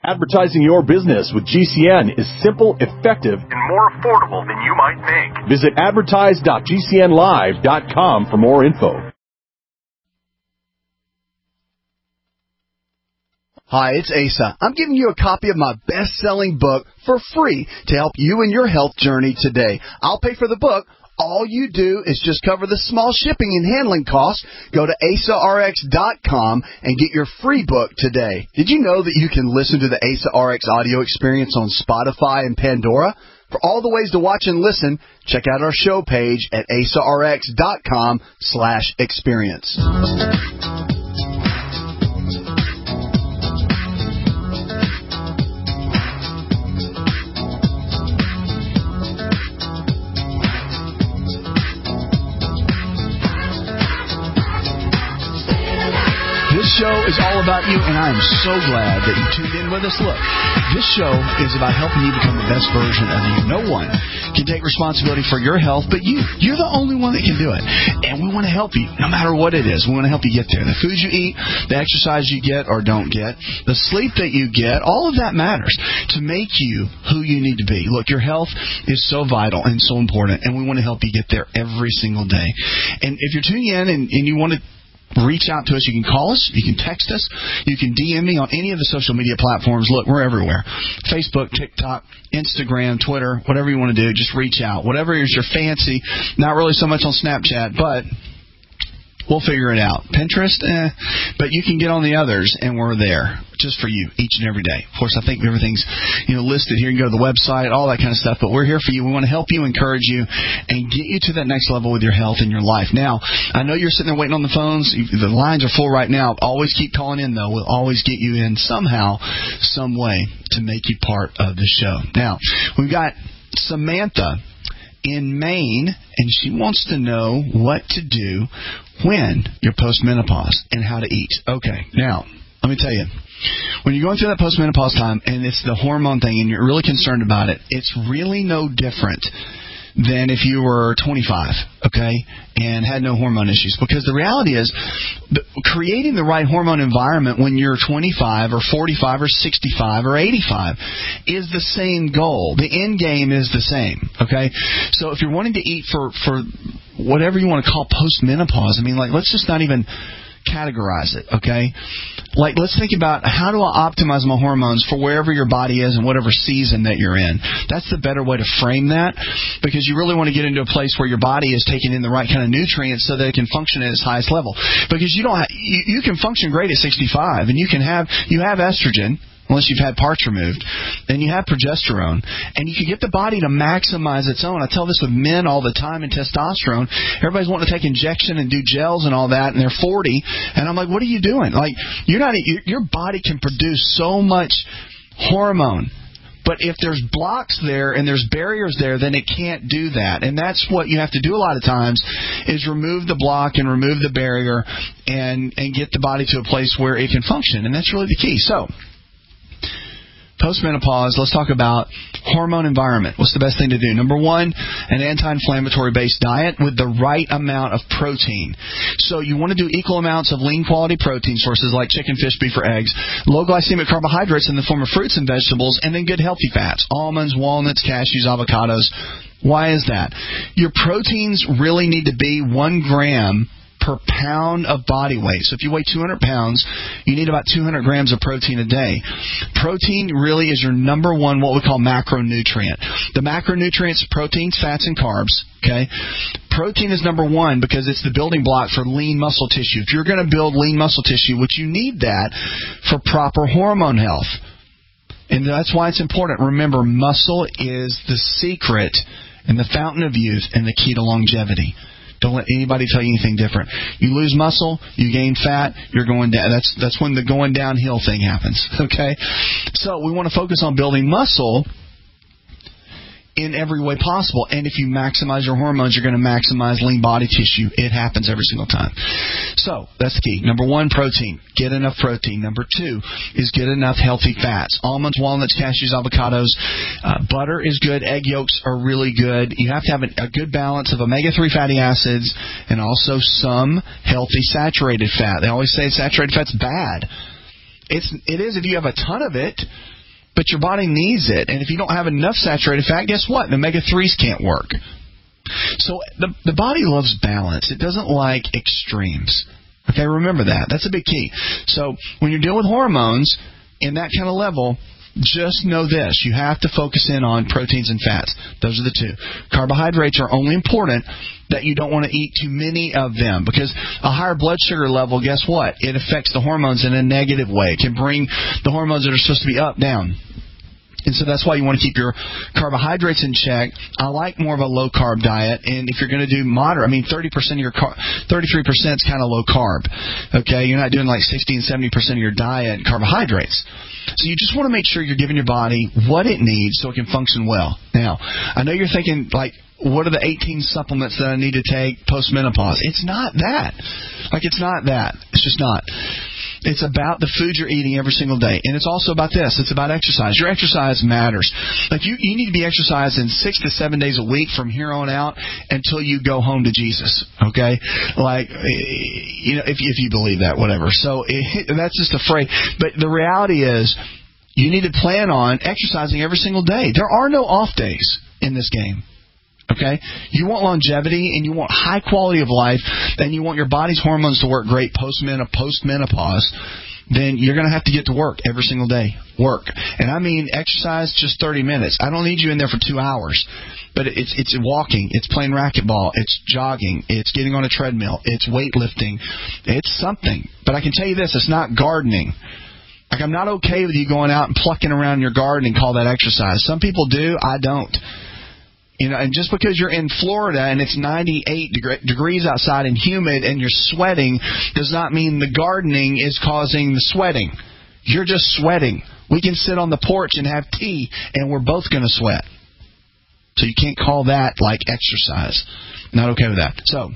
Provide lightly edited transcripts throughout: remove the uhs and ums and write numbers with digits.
Advertising your business with GCN is simple, effective, and more affordable than you might think. Visit advertise.gcnlive.com for more info. Hi, it's Asa. I'm giving you a copy of my best-selling book for free to help you in your health journey today. I'll pay for the book. All you do is just cover the small shipping and handling costs. Go to AsaRx.com and get your free book today. Did you know that you can listen to the Asa RX audio experience on Spotify and Pandora? For all the ways to watch and listen, check out our show page at AsaRx.com/experience. This show is all about you, and I am so glad that you tuned in with us. Look, this show is about helping you become the best version of you. No one can take responsibility for your health but you. You're the only one that can do it. And we want to help you, no matter what it is. We want to help you get there. The foods you eat, the exercise you get or don't get, the sleep that you get, all of that matters to make you who you need to be. Look, your health is so vital and so important, and we want to help you get there every single day. And if you're tuning in and you want to reach out to us, you can call us, you can text us, you can DM me on any of the social media platforms. Look, we're everywhere. Facebook, TikTok, Instagram, Twitter, whatever you want to do, just reach out. Whatever is your fancy. Not really so much on Snapchat, but we'll figure it out. Pinterest, but you can get on the others, and we're there just for you each and every day. Of course, I think everything's listed here. You can go to the website, all that kind of stuff, but we're here for you. We want to help you, encourage you, and get you to that next level with your health and your life. Now, I know you're sitting there waiting on the phones. The lines are full right now. Always keep calling in, though. We'll always get you in somehow, some way to make you part of the show. Now, we've got Samantha in Maine, and she wants to know what to do when you're postmenopause and how to eat. Okay, now, let me tell you. When you're going through that postmenopause time and it's the hormone thing and you're really concerned about it, it's really no different than if you were 25, okay, and had no hormone issues. Because the reality is, creating the right hormone environment when you're 25 or 45 or 65 or 85 is the same goal. The end game is the same, okay? So if you're wanting to eat for whatever you want to call postmenopause, I mean, like, let's just not even categorize it, okay? Like, let's think about how do I optimize my hormones for wherever your body is and whatever season that you're in. That's the better way to frame that, because you really want to get into a place where your body is taking in the right kind of nutrients so that it can function at its highest level. Because you can function great at 65, and you have estrogen, unless you've had parts removed, then you have progesterone, and you can get the body to maximize its own. I tell this with men all the time in testosterone. Everybody's wanting to take injection and do gels and all that, and they're 40, and I'm like, what are you doing? Like, your body can produce so much hormone, but if there's blocks there and there's barriers there, then it can't do that. And that's what you have to do a lot of times, is remove the block and remove the barrier and get the body to a place where it can function, and that's really the key. So, postmenopause, let's talk about hormone environment. What's the best thing to do? Number one, an anti-inflammatory based diet with the right amount of protein. So you want to do equal amounts of lean quality protein sources like chicken, fish, beef, or eggs, low glycemic carbohydrates in the form of fruits and vegetables, and then good healthy fats, almonds, walnuts, cashews, avocados. Why is that? Your proteins really need to be 1 gram per pound of body weight. So if you weigh 200 pounds, you need about 200 grams of protein a day. Protein really is your number one, what we call macronutrient. The macronutrients, proteins, fats, and carbs. Okay, protein is number one because it's the building block for lean muscle tissue. If you're going to build lean muscle tissue, which you need that for proper hormone health. And that's why it's important. Remember, muscle is the secret and the fountain of youth and the key to longevity. Don't let anybody tell you anything different. You lose muscle, you gain fat, you're going down. That's when the going downhill thing happens. Okay? So we want to focus on building muscle in every way possible. And if you maximize your hormones, you're going to maximize lean body tissue. It happens every single time. So that's the key. Number one, protein. Get enough protein. Number two is get enough healthy fats. Almonds, walnuts, cashews, avocados. Butter is good. Egg yolks are really good. You have to have a good balance of omega-3 fatty acids and also some healthy saturated fat. They always say saturated fat's bad. It is if you have a ton of it. but your body needs it. And if you don't have enough saturated fat, guess what? The omega-3s can't work. So the body loves balance. It doesn't like extremes. Okay, remember that. That's a big key. So when you're dealing with hormones in that kind of level, just know this. You have to focus in on proteins and fats. Those are the two. Carbohydrates are only important that you don't want to eat too many of them, because a higher blood sugar level, guess what? It affects the hormones in a negative way. It can bring the hormones that are supposed to be up down. And so that's why you want to keep your carbohydrates in check. I like more of a low-carb diet. And if you're going to do moderate, 30% of your 33% is kind of low carb. Okay, you're not doing like 60 and 70% of your diet carbohydrates. So you just want to make sure you're giving your body what it needs so it can function well. Now, I know you're thinking, like, what are the 18 supplements that I need to take post-menopause? It's not that. It's not that. It's just not. It's about the food you're eating every single day. And it's also about this. It's about exercise. Your exercise matters. You need to be exercising 6 to 7 days a week from here on out until you go home to Jesus. Okay? If you believe that, whatever. So that's just a phrase. But the reality is, you need to plan on exercising every single day. There are no off days in this game. Okay? You want longevity and you want high quality of life, and you want your body's hormones to work great post-menopause, then you're going to have to get to work every single day. Work. And I mean exercise just 30 minutes. I don't need you in there for 2 hours. But it's walking, it's playing racquetball, it's jogging, it's getting on a treadmill, it's weightlifting. It's something. But I can tell you this, it's not gardening. I'm not okay with you going out and plucking around your garden and call that exercise. Some people do, I don't. And just because you're in Florida and it's 98 degrees outside and humid and you're sweating does not mean the gardening is causing the sweating. You're just sweating. We can sit on the porch and have tea and we're both going to sweat. So you can't call that like exercise. Not okay with that. So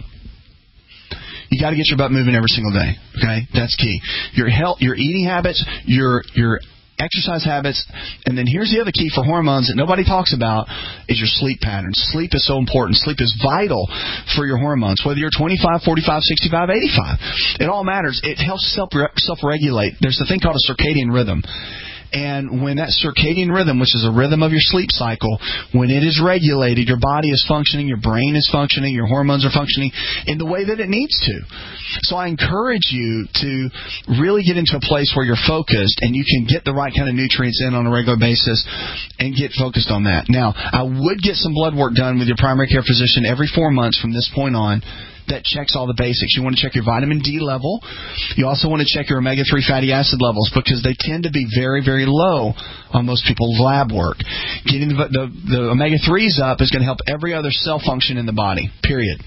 you got to get your butt moving every single day. Okay, that's key. Your health, your eating habits, your exercise habits, and then here's the other key for hormones that nobody talks about is your sleep patterns. Sleep is so important. Sleep is vital for your hormones, whether you're 25, 45, 65, 85. It all matters. It helps self-regulate. There's a thing called a circadian rhythm. And when that circadian rhythm, which is a rhythm of your sleep cycle, when it is regulated, your body is functioning, your brain is functioning, your hormones are functioning in the way that it needs to. So I encourage you to really get into a place where you're focused and you can get the right kind of nutrients in on a regular basis and get focused on that. Now, I would get some blood work done with your primary care physician every 4 months from this point on. That checks all the basics. You want to check your vitamin D level. You also want to check your omega-3 fatty acid levels because they tend to be very, very low on most people's lab work. Getting the omega-3s up is going to help every other cell function in the body, period.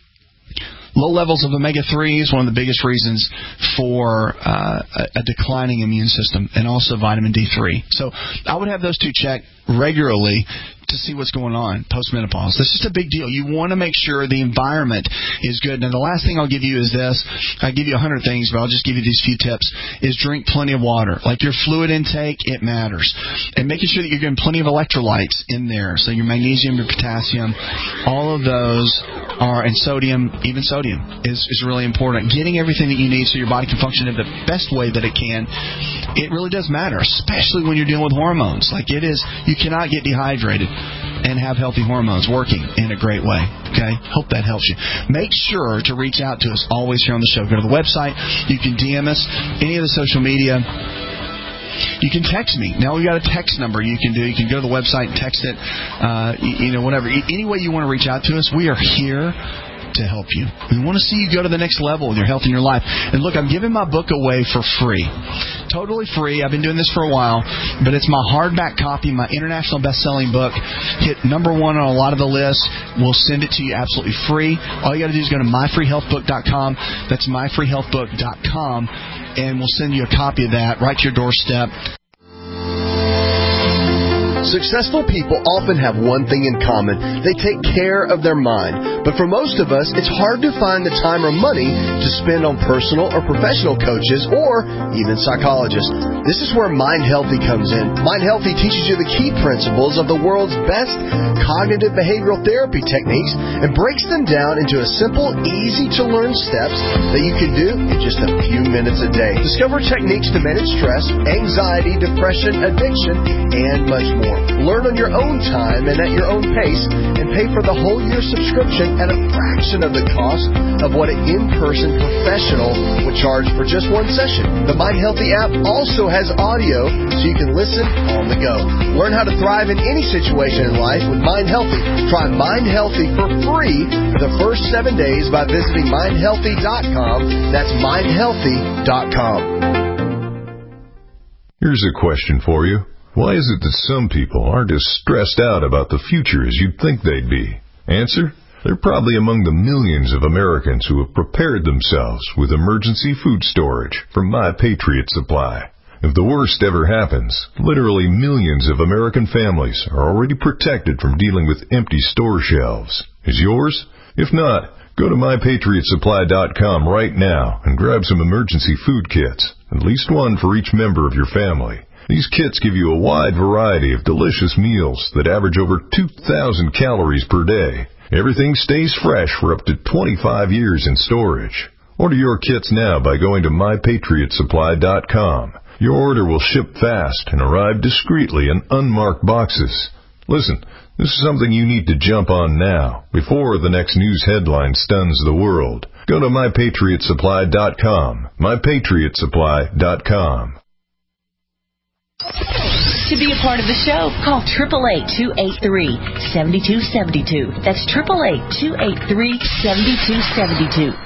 Low levels of omega-3 is one of the biggest reasons for a declining immune system, and also vitamin D3. So I would have those two checked regularly to see what's going on post-menopause. This is a big deal. You want to make sure the environment is good. Now, the last thing I'll give you is this. I give you 100 things, but I'll just give you these few tips, is drink plenty of water. Like your fluid intake, it matters. And making sure that you're getting plenty of electrolytes in there. So your magnesium, your potassium, all of those are, and sodium, even sodium, is really important. Getting everything that you need so your body can function in the best way that it can, it really does matter, especially when you're dealing with hormones. Like it is, you cannot get dehydrated and have healthy hormones working in a great way. Okay? Hope that helps you. Make sure to reach out to us always here on the show. Go to the website. You can DM us, any of the social media. You can text me. Now we've got a text number you can do. You can go to the website and text it, whatever. Any way you want to reach out to us, we are here to help you. We want to see you go to the next level with your health and your life. And look, I'm giving my book away for free. Totally free. I've been doing this for a while, but it's my hardback copy, my international best-selling book. Hit number 1 on a lot of the lists. We'll send it to you absolutely free. All you got to do is go to myfreehealthbook.com. That's myfreehealthbook.com, and we'll send you a copy of that right to your doorstep. Successful people often have one thing in common. They take care of their mind. But for most of us, it's hard to find the time or money to spend on personal or professional coaches or even psychologists. This is where Mind Healthy comes in. Mind Healthy teaches you the key principles of the world's best cognitive behavioral therapy techniques and breaks them down into a simple, easy-to-learn steps that you can do in just a few minutes a day. Discover techniques to manage stress, anxiety, depression, addiction, and much more. Learn on your own time and at your own pace, and pay for the whole year subscription at a fraction of the cost of what an in-person professional would charge for just one session. The Mind Healthy app also has audio so you can listen on the go. Learn how to thrive in any situation in life with Mind Healthy. Try Mind Healthy for free for the first 7 days by visiting mindhealthy.com. That's mindhealthy.com. Here's a question for you. Why is it that some people aren't as stressed out about the future as you'd think they'd be? Answer: they're probably among the millions of Americans who have prepared themselves with emergency food storage from My Patriot Supply. If the worst ever happens, literally millions of American families are already protected from dealing with empty store shelves. Is yours? If not, go to MyPatriotSupply.com right now and grab some emergency food kits, at least one for each member of your family. These kits give you a wide variety of delicious meals that average over 2,000 calories per day. Everything stays fresh for up to 25 years in storage. Order your kits now by going to MyPatriotSupply.com. Your order will ship fast and arrive discreetly in unmarked boxes. Listen, this is something you need to jump on now, before the next news headline stuns the world. Go to MyPatriotSupply.com. MyPatriotSupply.com. To be a part of the show, call 888-283-7272. That's 888-283-7272.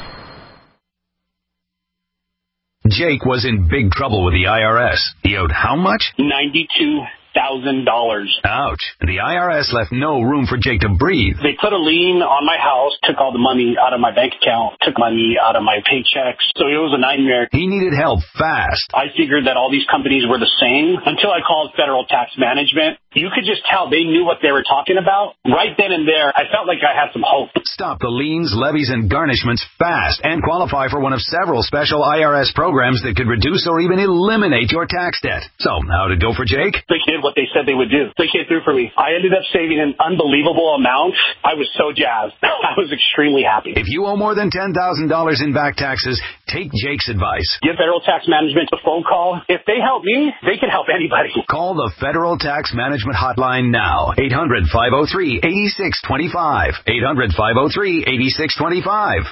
Jake was in big trouble with the IRS. He owed how much? $92,000. Ouch. The IRS left no room for Jake to breathe. They put a lien on my house, took all the money out of my bank account, took money out of my paychecks. So it was a nightmare. He needed help fast. I figured that all these companies were the same until I called Federal Tax Management. You could just tell they knew what they were talking about. Right then and there, I felt like I had some hope. Stop the liens, levies, and garnishments fast and qualify for one of several special IRS programs that could reduce or even eliminate your tax debt. So, how'd it go for Jake? They did what they said they would do. They came through for me. I ended up saving an unbelievable amount. I was so jazzed. I was extremely happy. If you owe more than $10,000 in back taxes, take Jake's advice. Give Federal Tax Management a phone call. If they help me, they can help anybody. Call the Federal Tax Management Hotline now. 800-503-8625. 800-503-8625.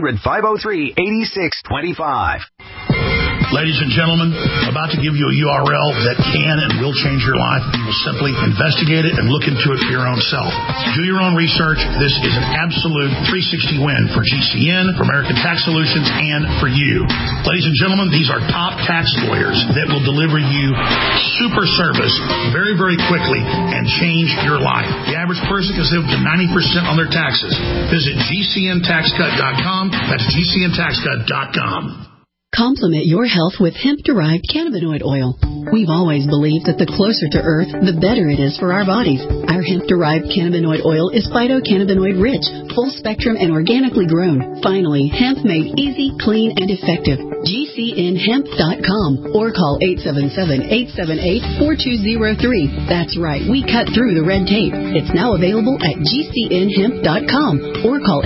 800-503-8625. Ladies and gentlemen, about to give you a URL that can and will change your life. You will simply investigate it and look into it for your own self. Do your own research. This is an absolute 360 win for GCN, for American Tax Solutions, and for you. Ladies and gentlemen, these are top tax lawyers that will deliver you super service very, very quickly and change your life. The average person can save up to 90% on their taxes. Visit GCNTaxCut.com. That's GCNTaxCut.com. Complement your health with hemp-derived cannabinoid oil. We've always believed that the closer to Earth, the better it is for our bodies. Our hemp-derived cannabinoid oil is phytocannabinoid-rich, full-spectrum, and organically grown. Finally, hemp made easy, clean, and effective. GCNHemp.com or call 877-878-4203. That's right, we cut through the red tape. It's now available at GCNHemp.com or call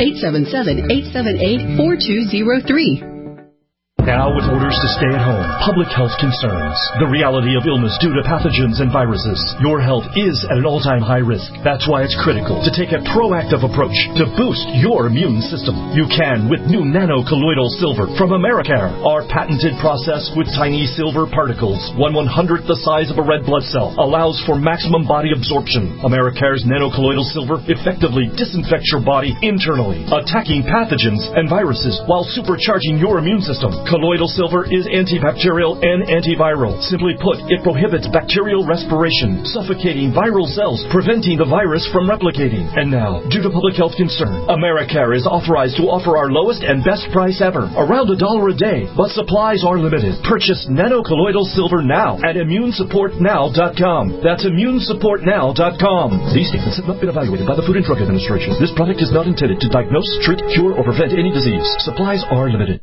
877-878-4203. Now with orders to stay at home, public health concerns, the reality of illness due to pathogens and viruses, your health is at an all-time high risk. That's why it's critical to take a proactive approach to boost your immune system. You can with new nano-colloidal silver from Americare. Our patented process with tiny silver particles, 1/100th the size of a red blood cell, allows for maximum body absorption. Americare's nano-colloidal silver effectively disinfects your body internally, attacking pathogens and viruses while supercharging your immune system. Colloidal silver is antibacterial and antiviral. Simply put, it prohibits bacterial respiration, suffocating viral cells, preventing the virus from replicating. And now, due to public health concern, Americare is authorized to offer our lowest and best price ever, around $1 a day, but supplies are limited. Purchase Nano Colloidal silver now at ImmuneSupportNow.com. That's ImmuneSupportNow.com. These statements have not been evaluated by the Food and Drug Administration. This product is not intended to diagnose, treat, cure, or prevent any disease. Supplies are limited.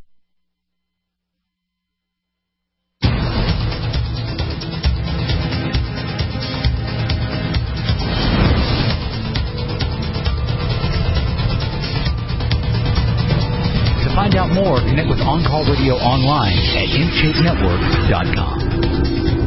To find out more, connect with On Call Radio online at InShapeNetwork.com.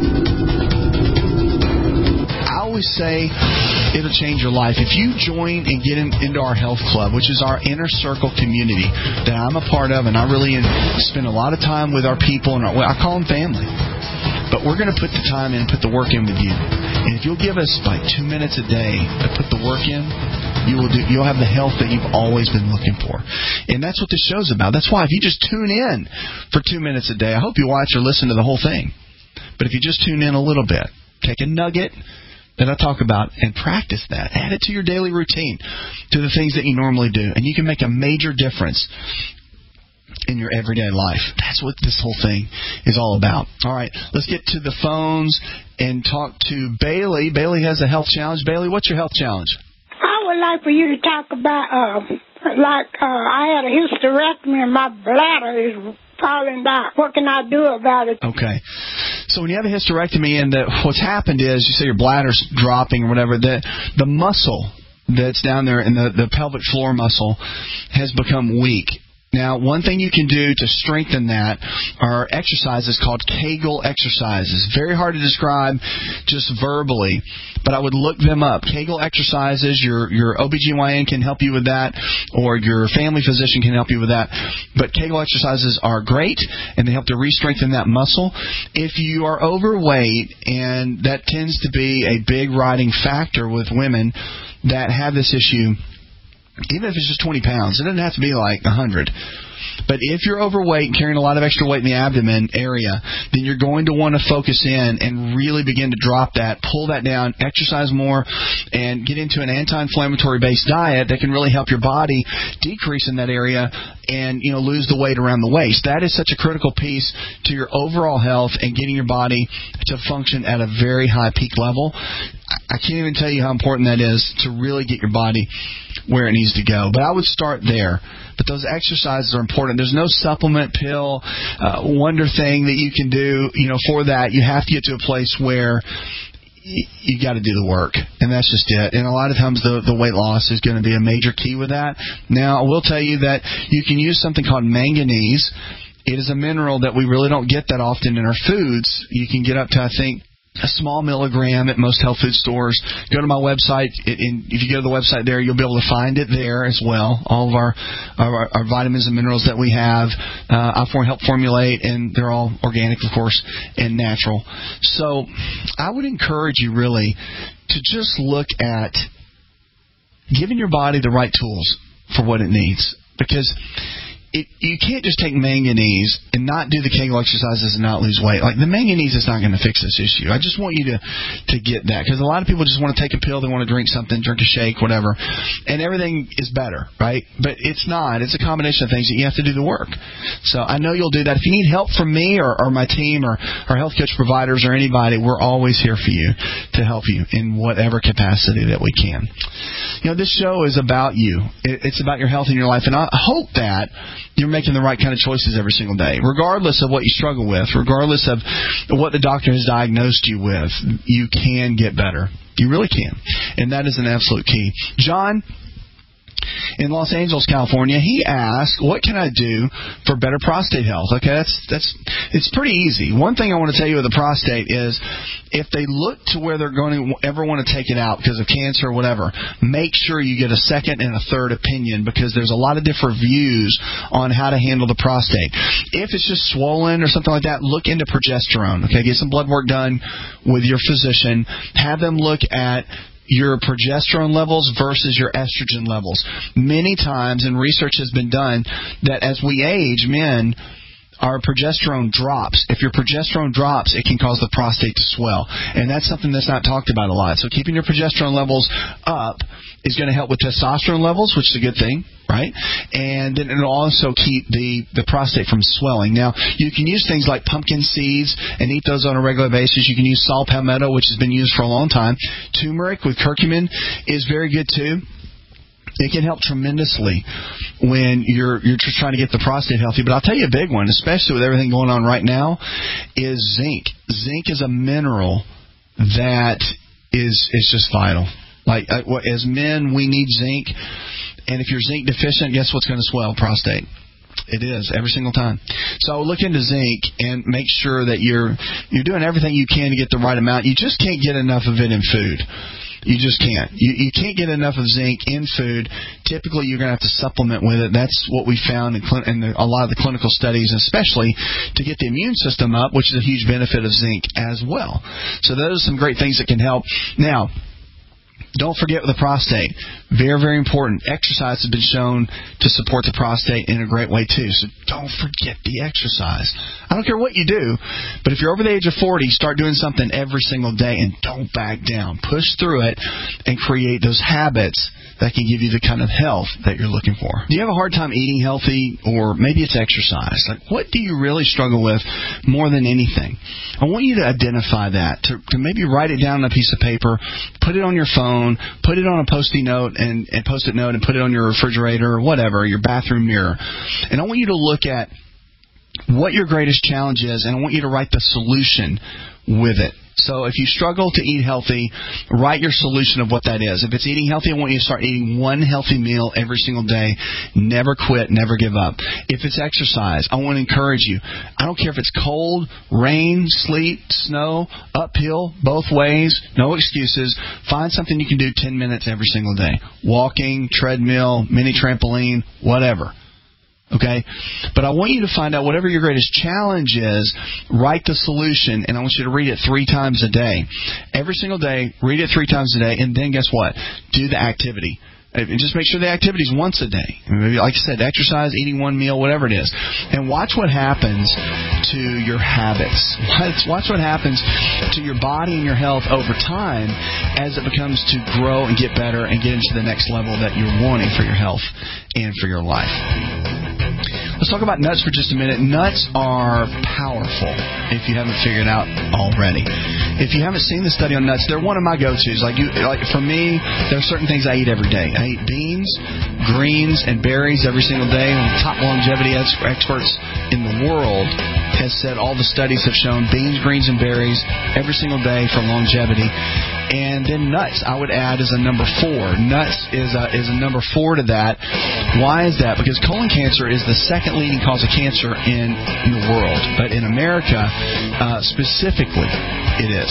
I always say it'll change your life. If you join and get into our health club, which is our inner circle community that I'm a part of, and I really spend a lot of time with our people, and I call them family. But we're going to put the time in, put the work in with you. And if you'll give us like 2 minutes a day to put the work in, you'll have the health that you've always been looking for. And that's what this show's about. That's why if you just tune in for 2 minutes a day, I hope you watch or listen to the whole thing. But if you just tune in a little bit, take a nugget that I talk about and practice that. Add it to your daily routine, to the things that you normally do. And you can make a major difference in your everyday life. That's what this whole thing is all about. All right, let's get to the phones and talk to Bailey. Bailey has a health challenge. Bailey, what's your health challenge? I would like for you to talk about, I had a hysterectomy and my bladder is falling down. What can I do about it? Okay. So when you have a hysterectomy and what's happened is, you say your bladder's dropping or whatever, the muscle that's down there in the pelvic floor muscle has become weak. Now, one thing you can do to strengthen that are exercises called Kegel exercises. Very hard to describe just verbally, but I would look them up. Kegel exercises, your OBGYN can help you with that, or your family physician can help you with that. But Kegel exercises are great, and they help to re-strengthen that muscle. If you are overweight, and that tends to be a big riding factor with women that have this issue, even if it's just 20 pounds, it doesn't have to be like 100. But if you're overweight and carrying a lot of extra weight in the abdomen area, then you're going to want to focus in and really begin to drop that, pull that down, exercise more, and get into an anti-inflammatory based diet that can really help your body decrease in that area and, lose the weight around the waist. That is such a critical piece to your overall health and getting your body to function at a very high peak level. I can't even tell you how important that is to really get your body where it needs to go. But I would start there. But those exercises are important. There's no supplement, pill, wonder thing that you can do, for that. You have to get to a place where you got to do the work, and that's just it. And a lot of times the weight loss is going to be a major key with that. Now, I will tell you that you can use something called manganese. It is a mineral that we really don't get that often in our foods. You can get up to, I think, a small milligram at most health food stores. Go to my website, and if you go to the website there, you'll be able to find it there as well. All of our vitamins and minerals that we have, I help formulate, and they're all organic, of course, and natural. So I would encourage you really to just look at giving your body the right tools for what it needs, because you can't just take manganese and not do the Kegel exercises and not lose weight. Like, the manganese is not going to fix this issue. I just want you to get that, because a lot of people just want to take a pill, they want to drink something, drink a shake, whatever, and everything is better, right? But it's not. It's a combination of things that you have to do the work. So I know you'll do that. If you need help from me or my team or our health coach providers or anybody, we're always here for you to help you in whatever capacity that we can. This show is about you. It's about your health and your life, and I hope that you're making the right kind of choices every single day. Regardless of what you struggle with, regardless of what the doctor has diagnosed you with, you can get better. You really can. And that is an absolute key. John in Los Angeles, California, he asked, what can I do for better prostate health? Okay, it's pretty easy. One thing I want to tell you with the prostate is, if they look to where they're going to ever want to take it out because of cancer or whatever, make sure you get a second and a third opinion, because there's a lot of different views on how to handle the prostate. If it's just swollen or something like that, look into progesterone. Okay, get some blood work done with your physician. Have them look at your progesterone levels versus your estrogen levels. Many times, and research has been done, that as we age, men, our progesterone drops. If your progesterone drops, it can cause the prostate to swell. And that's something that's not talked about a lot. So keeping your progesterone levels up is going to help with testosterone levels, which is a good thing, right? And then it'll also keep the prostate from swelling. Now, you can use things like pumpkin seeds and eat those on a regular basis. You can use saw palmetto, which has been used for a long time. Turmeric with curcumin is very good, too. It can help tremendously when you're just trying to get the prostate healthy. But I'll tell you a big one, especially with everything going on right now, is zinc. Zinc is a mineral that is just vital. Like, as men, we need zinc. And if you're zinc deficient, guess what's going to swell? Prostate. It is, every single time. So look into zinc and make sure that you're doing everything you can to get the right amount. You just can't get enough of it in food. You just can't. You can't get enough of zinc in food. Typically, you're going to have to supplement with it. That's what we found in a lot of the clinical studies, especially to get the immune system up, which is a huge benefit of zinc as well. So those are some great things that can help. Now, don't forget with the prostate. Very, very important. Exercise has been shown to support the prostate in a great way, too. So don't forget the exercise. I don't care what you do, but if you're over the age of 40, start doing something every single day and don't back down. Push through it and create those habits that can give you the kind of health that you're looking for. Do you have a hard time eating healthy, or maybe it's exercise? Like, what do you really struggle with more than anything? I want you to identify that, to maybe write it down on a piece of paper, put it on your phone, put it on a Post-it note and put it on your refrigerator or whatever, your bathroom mirror. And I want you to look at what your greatest challenge is, and I want you to write the solution with it. So if you struggle to eat healthy, write your solution of what that is. If it's eating healthy, I want you to start eating one healthy meal every single day. Never quit, never give up. If it's exercise, I want to encourage you. I don't care if it's cold, rain, sleet, snow, uphill, both ways, no excuses. Find something you can do 10 minutes every single day. Walking, treadmill, mini trampoline, whatever. Okay? But I want you to find out whatever your greatest challenge is, write the solution, and I want you to read it 3 times a day. Every single day, read it 3 times a day, and then guess what? Do the activity. And just make sure the activity is once a day. Maybe, like I said, exercise, eating one meal, whatever it is. And watch what happens to your habits. Watch what happens to your body and your health over time as it becomes to grow and get better and get into the next level that you're wanting for your health and for your life. Let's talk about nuts for just a minute. Nuts are powerful, if you haven't figured it out already. If you haven't seen the study on nuts, they're one of my go-tos. Like for me, there are certain things I eat every day. I eat beans, greens, and berries every single day. One of the top longevity experts in the world has said all the studies have shown beans, greens, and berries every single day for longevity. And then nuts, I would add, as a number 4. Nuts is a number 4 to that. Why is that? Because colon cancer is the second leading cause of cancer in the world. But in America, specifically, it is.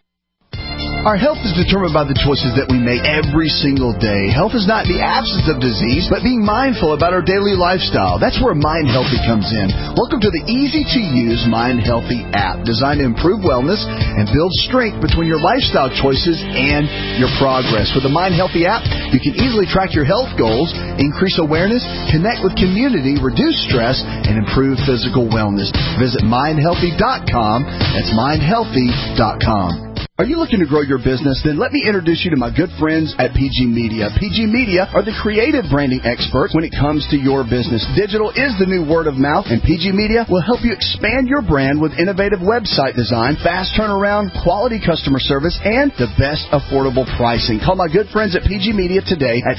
Our health is determined by the choices that we make every single day. Health is not the absence of disease, but being mindful about our daily lifestyle. That's where Mind Healthy comes in. Welcome to the easy-to-use Mind Healthy app, designed to improve wellness and build strength between your lifestyle choices and your progress. With the Mind Healthy app, you can easily track your health goals, increase awareness, connect with community, reduce stress, and improve physical wellness. Visit mindhealthy.com. That's mindhealthy.com. Are you looking to grow your business? Then let me introduce you to my good friends at PG Media. PG Media are the creative branding experts when it comes to your business. Digital is the new word of mouth, and PG Media will help you expand your brand with innovative website design, fast turnaround, quality customer service, and the best affordable pricing. Call my good friends at PG Media today at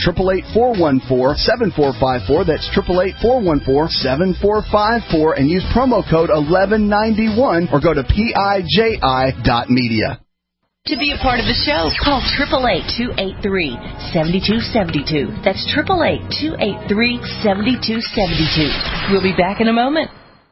888-414-7454. That's 888-414-7454, and use promo code 1191 or go to PIJI.media. To be a part of the show, call 888-283-7272. That's 888-283-7272. We'll be back in a moment.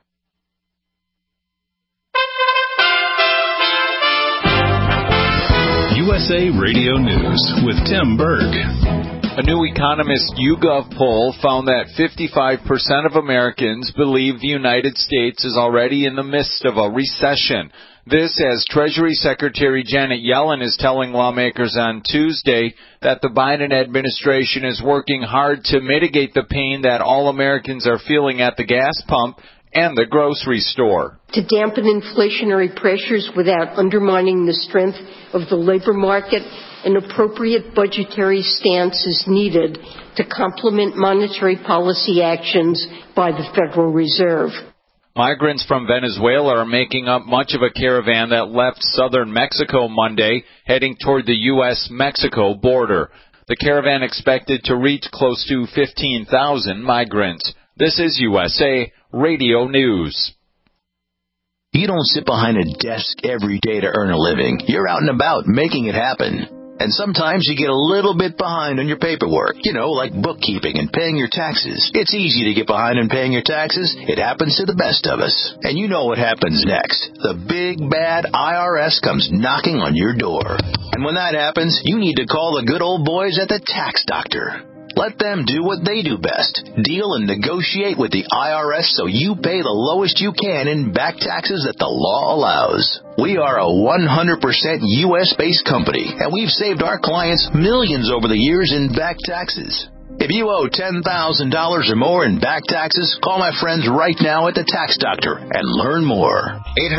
USA Radio News with Tim Berg. A new Economist YouGov poll found that 55% of Americans believe the United States is already in the midst of a recession. This as Treasury Secretary Janet Yellen is telling lawmakers on Tuesday that the Biden administration is working hard to mitigate the pain that all Americans are feeling at the gas pump and the grocery store. To dampen inflationary pressures without undermining the strength of the labor market, an appropriate budgetary stance is needed to complement monetary policy actions by the Federal Reserve. Migrants from Venezuela are making up much of a caravan that left southern Mexico Monday, heading toward the U.S.-Mexico border. The caravan expected to reach close to 15,000 migrants. This is USA Radio News. You don't sit behind a desk every day to earn a living. You're out and about making it happen. And sometimes you get a little bit behind on your paperwork, like bookkeeping and paying your taxes. It's easy to get behind on paying your taxes. It happens to the best of us. And you know what happens next. The big, bad IRS comes knocking on your door. And when that happens, you need to call the good old boys at the Tax Doctor. Let them do what they do best. Deal and negotiate with the IRS so you pay the lowest you can in back taxes that the law allows. We are a 100% U.S.-based company, and we've saved our clients millions over the years in back taxes. If you owe $10,000 or more in back taxes, call my friends right now at the Tax Doctor and learn more.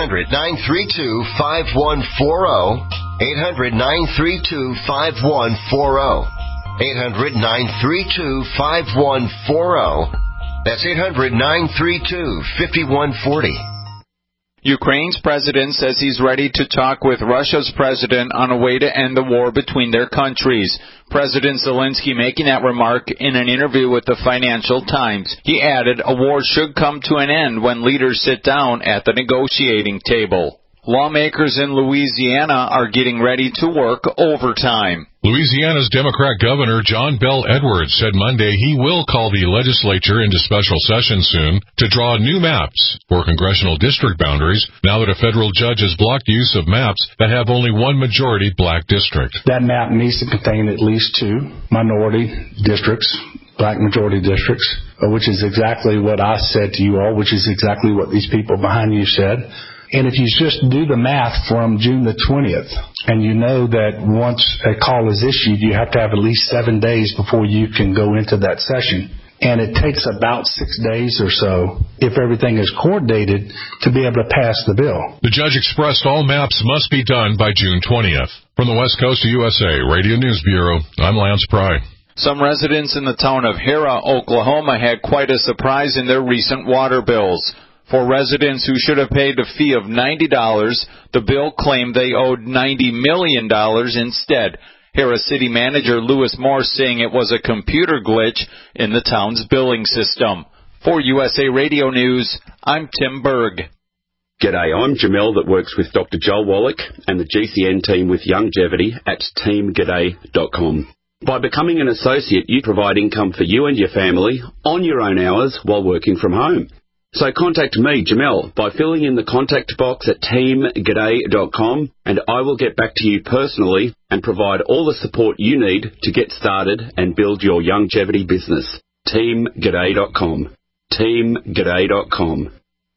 800-932-5140. 800-932-5140. 800-932-5140. That's 800-932-5140. Ukraine's president says he's ready to talk with Russia's president on a way to end the war between their countries. President Zelensky making that remark in an interview with the Financial Times. He added, a war should come to an end when leaders sit down at the negotiating table. Lawmakers in Louisiana are getting ready to work overtime. Louisiana's Democrat Governor John Bel Edwards said Monday he will call the legislature into special session soon to draw new maps for congressional district boundaries now that a federal judge has blocked use of maps that have only one majority black district. That map needs to contain at least 2 minority districts, black majority districts, which is exactly what I said to you all, which is exactly what these people behind you said. And if you just do the math from June the 20th, and you know that once a call is issued, you have to have at least 7 days before you can go into that session. And it takes about 6 days or so, if everything is coordinated, to be able to pass the bill. The judge expressed all maps must be done by June 20th. From the West Coast of USA Radio News Bureau, I'm Lance Pry. Some residents in the town of Hera, Oklahoma, had quite a surprise in their recent water bills. For residents who should have paid a fee of $90, the bill claimed they owed $90 million instead. Hera City Manager Lewis Moore saying it was a computer glitch in the town's billing system. For USA Radio News, I'm Tim Berg. G'day, I'm Jamel that works with Dr. Joel Wallach and the GCN team with Longevity at teamg'day.com. By becoming an associate, you provide income for you and your family on your own hours while working from home. So contact me, Jamel, by filling in the contact box at teamg'day.com, and I will get back to you personally and provide all the support you need to get started and build your longevity business. teamg'day.com. teamg'day.com.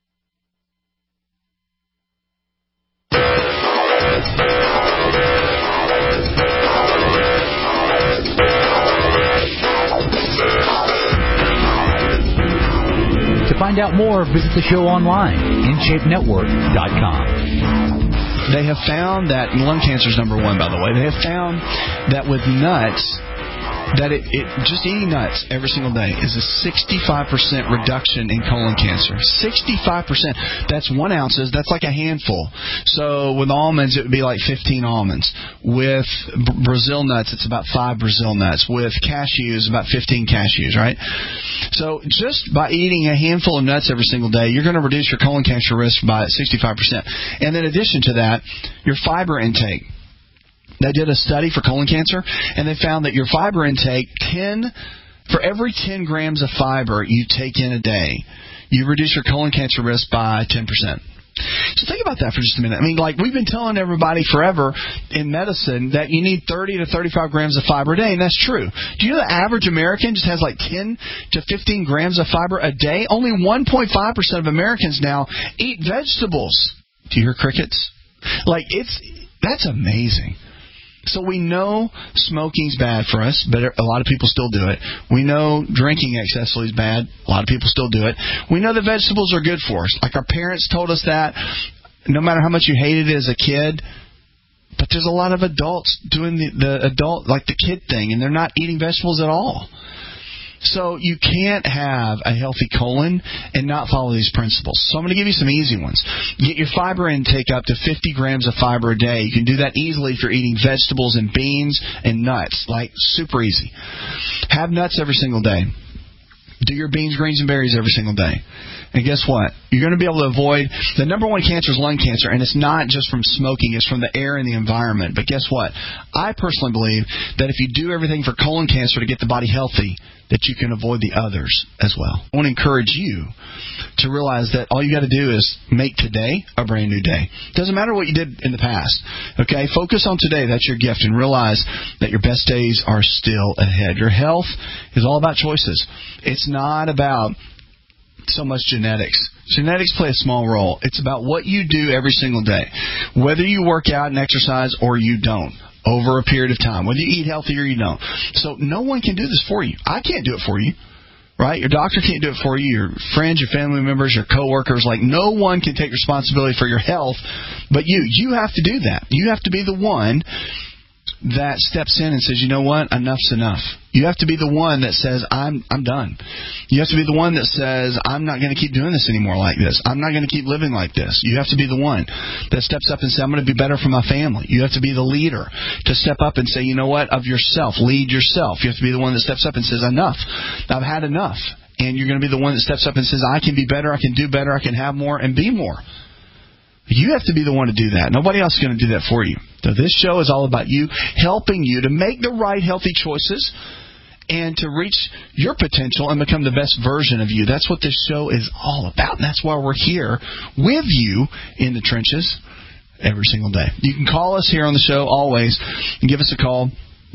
To find out more, visit the show online, InShapeNetwork.com. They have found that, and lung cancer is number 1, by the way, they have found that with nuts, that it just eating nuts every single day is a 65% reduction in colon cancer. 65%. That's 1 ounce. That's like a handful. So with almonds, it would be like 15 almonds. With Brazil nuts, it's about 5 Brazil nuts. With cashews, about 15 cashews, right? So just by eating a handful of nuts every single day, you're going to reduce your colon cancer risk by 65%. And in addition to that, your fiber intake. They did a study for colon cancer, and they found that your fiber intake, for every 10 grams of fiber you take in a day, you reduce your colon cancer risk by 10%. So think about that for just a minute. I mean, like we've been telling everybody forever in medicine that you need 30 to 35 grams of fiber a day, and that's true. Do you know the average American just has like 10 to 15 grams of fiber a day? Only 1.5% of Americans now eat vegetables. Do you hear crickets? That's amazing. So we know smoking's bad for us, but a lot of people still do it. We know drinking excessively is bad. A lot of people still do it. We know that vegetables are good for us. Like our parents told us that no matter how much you hated it as a kid. But there's a lot of adults doing the adult, like the kid thing, and they're not eating vegetables at all. So you can't have a healthy colon and not follow these principles. So I'm going to give you some easy ones. Get your fiber intake up to 50 grams of fiber a day. You can do that easily if you're eating vegetables and beans and nuts. Like, super easy. Have nuts every single day. Do your beans, greens, and berries every single day. And guess what? You're going to be able to avoid the number one cancer is lung cancer, and it's not just from smoking, it's from the air and the environment. But guess what? I personally believe that if you do everything for colon cancer to get the body healthy, that you can avoid the others as well. I want to encourage you to realize that all you got to do is make today a brand new day. Doesn't matter what you did in the past. Okay? Focus on today. That's your gift. And realize that your best days are still ahead. Your health is all about choices. It's not about so much genetics. Genetics play a small role. It's about what you do every single day. Whether you work out and exercise or you don't. Over a period of time. Whether you eat healthy or you don't. So no one can do this for you. I can't do it for you. Right? Your doctor can't do it for you. Your friends, your family members, your coworkers. Like, no one can take responsibility for your health but you. You have to do that. You have to be the one that steps in and says, you know what? Enough's enough. You have to be the one that says, I'm done. You have to be the one that says, I'm not going to keep doing this anymore like this. I'm not going to keep living like this. You have to be the one that steps up and says, I'm going to be better for my family. You have to be the leader to step up and say, you know what? Of yourself. Lead yourself. You have to be the one that steps up and says, enough. I've had enough. And you're going to be the one that steps up and says, I can be better. I can do better. I can have more and be more. You have to be the one to do that. Nobody else is going to do that for you. So this show is all about you, helping you to make the right healthy choices and to reach your potential and become the best version of you. That's what this show is all about. And that's why we're here with you in the trenches every single day. You can call us here on the show always and give us a call.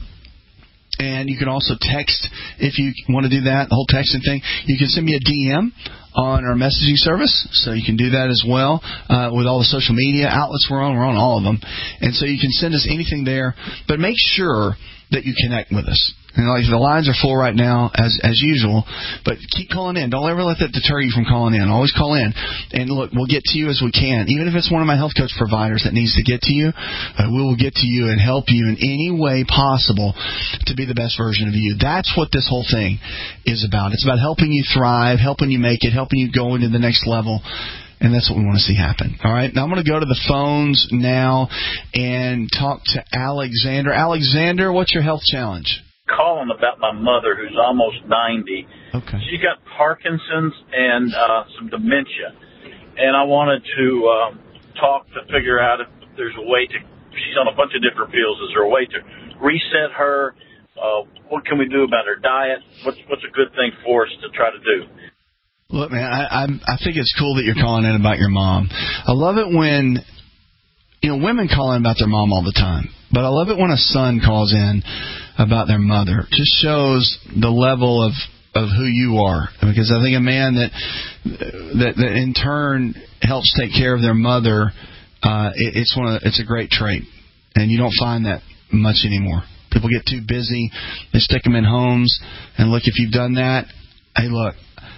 And you can also text if you want to do that, the whole texting thing. You can send me a DM on our messaging service, so you can do that as well with all the social media outlets we're on all of them. And so you can send us anything there, but make sure that you connect with us. And like the lines are full right now, as usual, but keep calling in. Don't ever let that deter you from calling in. Always call in. And look, we'll get to you as we can. Even if it's one of my health coach providers that needs to get to you, we will get to you and help you in any way possible to be the best version of you. That's what this whole thing is about. It's about helping you thrive, helping you make it, helping you go into the next level. And that's what we want to see happen. All right. Now I'm going to go to the phones now and talk to Alexander. Alexander, what's your health challenge? Calling about my mother who's almost 90. Okay. She's got Parkinson's and some dementia. And I wanted to talk to figure out if there's a way to, she's on a bunch of different pills. Is there a way to reset her? What can we do about her diet? What's a good thing for us to try to do? Look, man, I think it's cool that you're calling in about your mom. I love it when, women call in about their mom all the time. But I love it when a son calls in about their mother. It just shows the level of who you are. Because I think a man that in turn helps take care of their mother, it's a great trait. And you don't find that much anymore. People get too busy. They stick them in homes. And look, if you've done that, hey, look.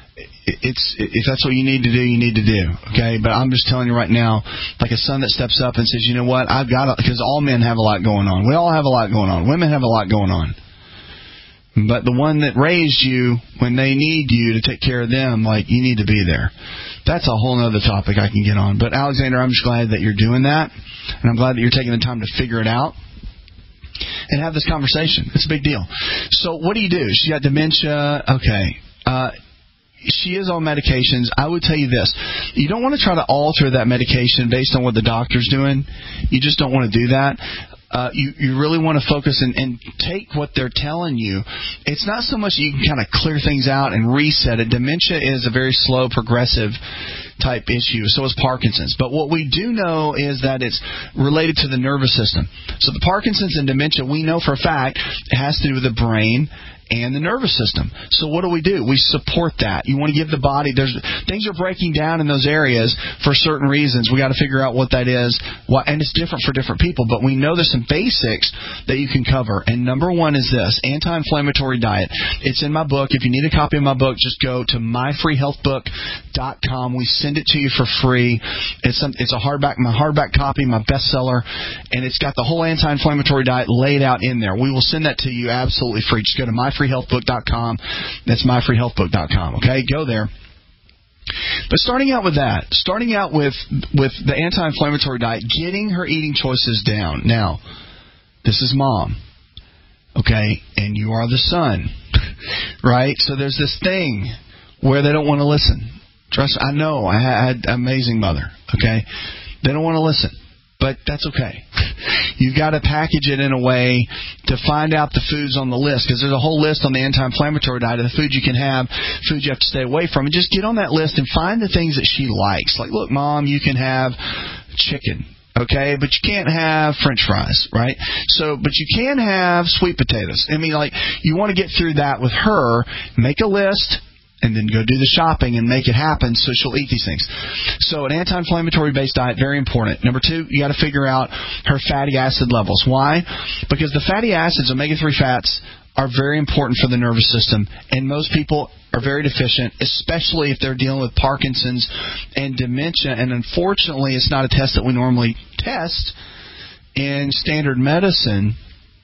If that's what you need to do, you need to do. Okay, but I'm just telling you right now, like a son that steps up and says, you know what, I've got to, because all men have a lot going on. We all have a lot going on. Women have a lot going on. But the one that raised you, when they need you to take care of them, like, you need to be there. That's a whole other topic I can get on. But Alexander, I'm just glad that you're doing that, and I'm glad that you're taking the time to figure it out and have this conversation. It's a big deal. So what do you do? She got dementia. Okay. She is on medications. I would tell you this. You don't want to try to alter that medication based on what the doctor's doing. You just don't want to do that. You really want to focus and take what they're telling you. It's not so much that you can kind of clear things out and reset it. Dementia is a very slow, progressive type issue. So is Parkinson's. But what we do know is that it's related to the nervous system. So the Parkinson's and dementia, we know for a fact, it has to do with the brain and the nervous system. So what do? We support that. You want to give the body, things are breaking down in those areas for certain reasons. We got to figure out what that is, and it's different for different people, but we know there's some basics that you can cover. And number one is this, anti-inflammatory diet. It's in my book. If you need a copy of my book, just go to myfreehealthbook.com. We send it to you for free. It's a hardback, my hardback copy, my bestseller, and it's got the whole anti-inflammatory diet laid out in there. We will send that to you absolutely free. Just go to myfreehealthbook.com. That's myfreehealthbook.com. Okay, go there. But starting out with the anti-inflammatory diet, getting her eating choices down. Now, this is mom, okay, and you are the son, right? So there's this thing where they don't want to listen. Trust me, I know. I had an amazing mother, okay? They don't want to listen. But that's okay. You've got to package it in a way to find out the foods on the list, because there's a whole list on the anti-inflammatory diet of the foods you can have, foods you have to stay away from, and just get on that list and find the things that she likes. Like, look, Mom, you can have chicken, okay, but you can't have French fries, right? But you can have sweet potatoes. I mean, like, you want to get through that with her, make a list, and then go do the shopping and make it happen so she'll eat these things. So an anti-inflammatory based diet, very important. Number two, you got to figure out her fatty acid levels. Why? Because the fatty acids, omega-3 fats, are very important for the nervous system, and most people are very deficient, especially if they're dealing with Parkinson's and dementia. And unfortunately, it's not a test that we normally test in standard medicine.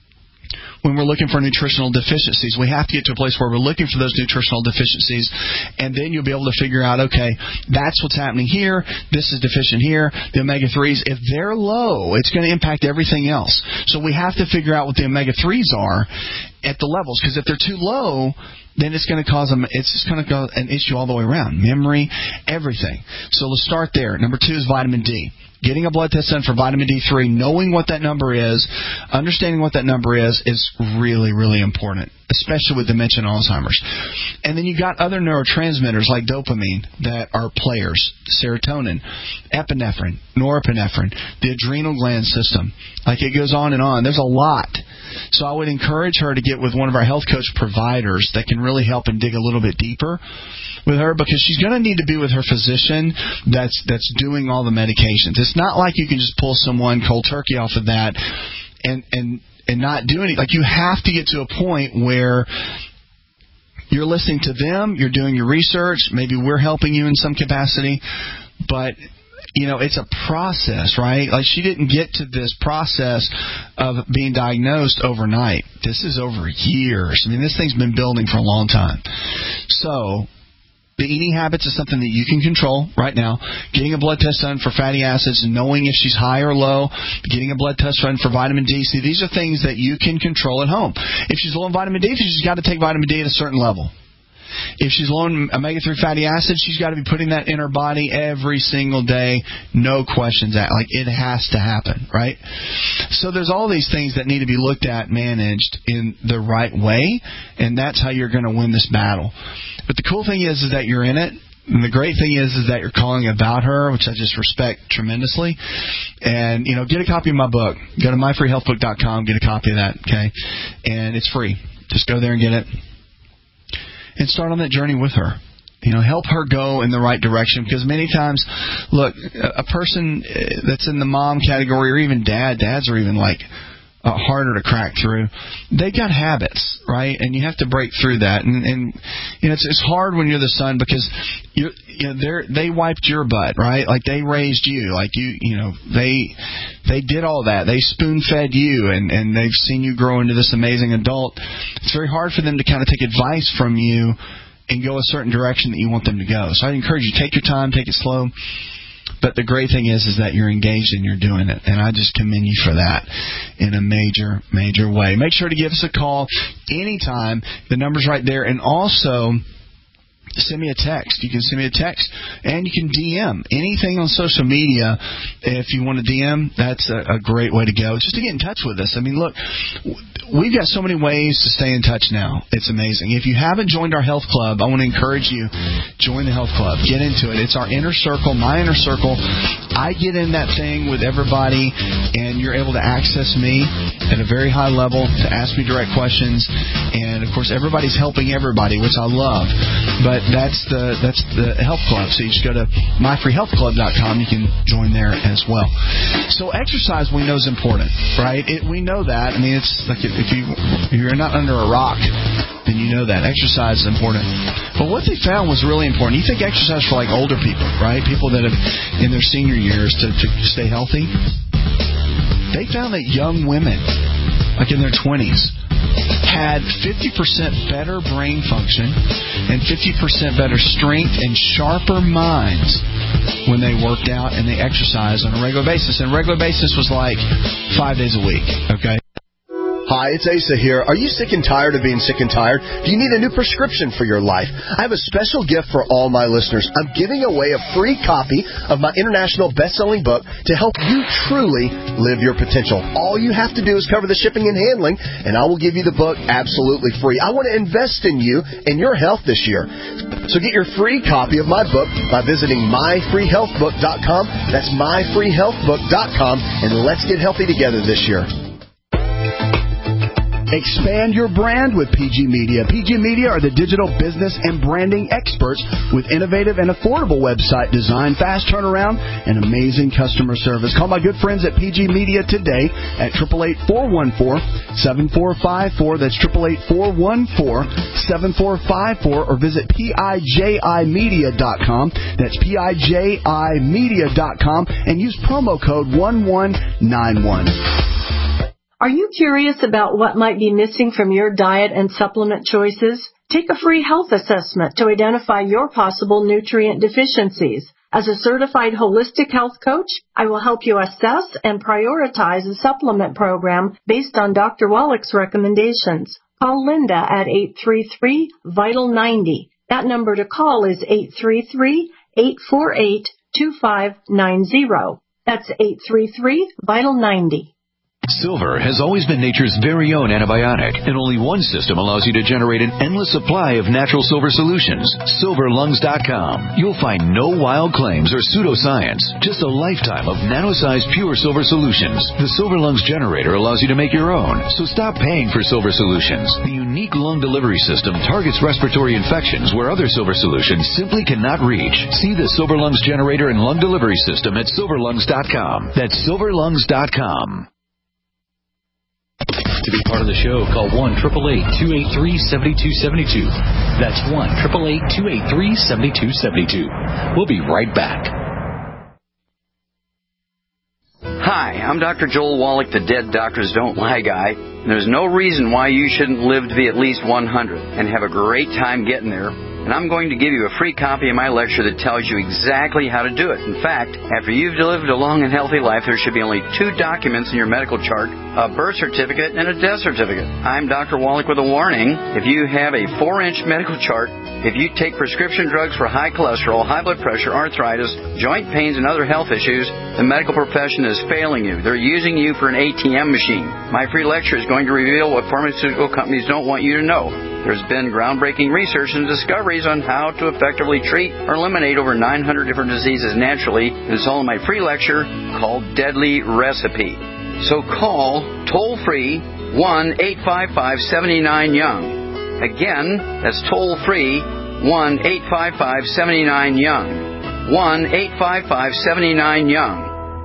When we're looking for nutritional deficiencies, we have to get to a place where we're looking for those nutritional deficiencies, and then you'll be able to figure out, okay, that's what's happening here, this is deficient here. The omega-3s, if they're low, it's going to impact everything else. So we have to figure out what the omega-3s are at the levels, because if they're too low, then it's going to cause an issue all the way around. Memory, everything. So let's start there. Number two is vitamin D. Getting a blood test done for vitamin D3, knowing what that number is, understanding what that number is really, really important, especially with dementia and Alzheimer's. And then you got other neurotransmitters like dopamine that are players, serotonin, epinephrine, norepinephrine, the adrenal gland system. Like, it goes on and on. There's a lot. So I would encourage her to get with one of our health coach providers that can really help and dig a little bit deeper with her, because she's going to need to be with her physician that's doing all the medications. It's not like you can just pull someone cold turkey off of that and not do anything. Like, you have to get to a point where you're listening to them, you're doing your research, maybe we're helping you in some capacity, but it's a process, right? Like, she didn't get to this process of being diagnosed overnight. This is over years. I mean, this thing's been building for a long time. So the eating habits is something that you can control right now. Getting a blood test done for fatty acids, knowing if she's high or low. Getting a blood test done for vitamin D. See, these are things that you can control at home. If she's low in vitamin D, she's got to take vitamin D at a certain level. If she's low in omega-3 fatty acids, she's got to be putting that in her body every single day. No questions asked. Like, it has to happen, right? So there's all these things that need to be looked at, managed in the right way, and that's how you're going to win this battle. But the cool thing is that you're in it. And the great thing is that you're calling about her, which I just respect tremendously. And, get a copy of my book. Go to myfreehealthbook.com, get a copy of that, okay? And it's free. Just go there and get it. And start on that journey with her. Help her go in the right direction. Because many times, look, a person that's in the mom category, or even dads are even like harder to crack through. They got habits, right? And you have to break through that. And it's hard when you're the son, because they wiped your butt, right? Like, they raised you, like they did all that. They spoon fed you, and they've seen you grow into this amazing adult. It's very hard for them to kind of take advice from you and go a certain direction that you want them to go. So I'd encourage you, take your time, take it slow. But the great thing is that you're engaged and you're doing it. And I just commend you for that in a major, major way. Make sure to give us a call anytime. The number's right there. And also, send me a text. You can send me a text, and you can DM anything on social media. If you want to DM, that's a great way to go, just to get in touch with us. I mean, look, we've got so many ways to stay in touch now. It's amazing. If you haven't joined our health club, I want to encourage you, join the health club. Get into it. It's our inner circle, my inner circle. I get in that thing with everybody, and you're able to access me at a very high level to ask me direct questions. And, of course, everybody's helping everybody, which I love. But that's the health club. So you just go to myfreehealthclub.com. You can join there as well. So exercise we know is important, right? We know that. I mean, it's like if you're not under a rock, then you know that. Exercise is important. But what they found was really important. You think exercise for like older people, right? People that have in their senior years to stay healthy. They found that young women, like in their 20s, had 50% better brain function and 50% better strength and sharper minds when they worked out and they exercised on a regular basis. And a regular basis was like 5 days a week, okay? Hi, it's Asa here. Are you sick and tired of being sick and tired? Do you need a new prescription for your life? I have a special gift for all my listeners. I'm giving away a free copy of my international best-selling book to help you truly live your potential. All you have to do is cover the shipping and handling, and I will give you the book absolutely free. I want to invest in you and your health this year. So get your free copy of my book by visiting myfreehealthbook.com. That's myfreehealthbook.com, and let's get healthy together this year. Expand your brand with PG Media. PG Media are the digital business and branding experts with innovative and affordable website design, fast turnaround, and amazing customer service. Call my good friends at PG Media today at 888-414-7454. That's 888-414-7454, or visit PIJImedia.com. That's PIJImedia.com, and use promo code 1191. Are you curious about what might be missing from your diet and supplement choices? Take a free health assessment to identify your possible nutrient deficiencies. As a certified holistic health coach, I will help you assess and prioritize a supplement program based on Dr. Wallach's recommendations. Call Linda at 833-VITAL-90. That number to call is 833-848-2590. That's 833-VITAL-90. Silver has always been nature's very own antibiotic, and only one system allows you to generate an endless supply of natural silver solutions. SilverLungs.com. You'll find no wild claims or pseudoscience, just a lifetime of nano-sized pure silver solutions. The Silver Lungs generator allows you to make your own, so stop paying for silver solutions. The unique lung delivery system targets respiratory infections where other silver solutions simply cannot reach. See the Silver Lungs generator and lung delivery system at SilverLungs.com. That's SilverLungs.com. To be part of the show, call 1-888-283-7272. That's 1-888-283-7272. We'll be right back. Hi, I'm Dr. Joel Wallach, the Dead Doctors Don't Lie guy. There's no reason why you shouldn't live to be at least 100 and have a great time getting there. And I'm going to give you a free copy of my lecture that tells you exactly how to do it. In fact, after you've lived a long and healthy life, there should be only 2 documents in your medical chart, a birth certificate and a death certificate. I'm Dr. Wallach with a warning. If you have a 4-inch medical chart, if you take prescription drugs for high cholesterol, high blood pressure, arthritis, joint pains, and other health issues, the medical profession is failing you. They're using you for an ATM machine. My free lecture is going to reveal what pharmaceutical companies don't want you to know. There's been groundbreaking research and discoveries on how to effectively treat or eliminate over 900 different diseases naturally. It's all in my free lecture called Deadly Recipe. So call toll-free 1-855-79-YOUNG. Again, that's toll-free 1-855-79-YOUNG. 1-855-79-YOUNG.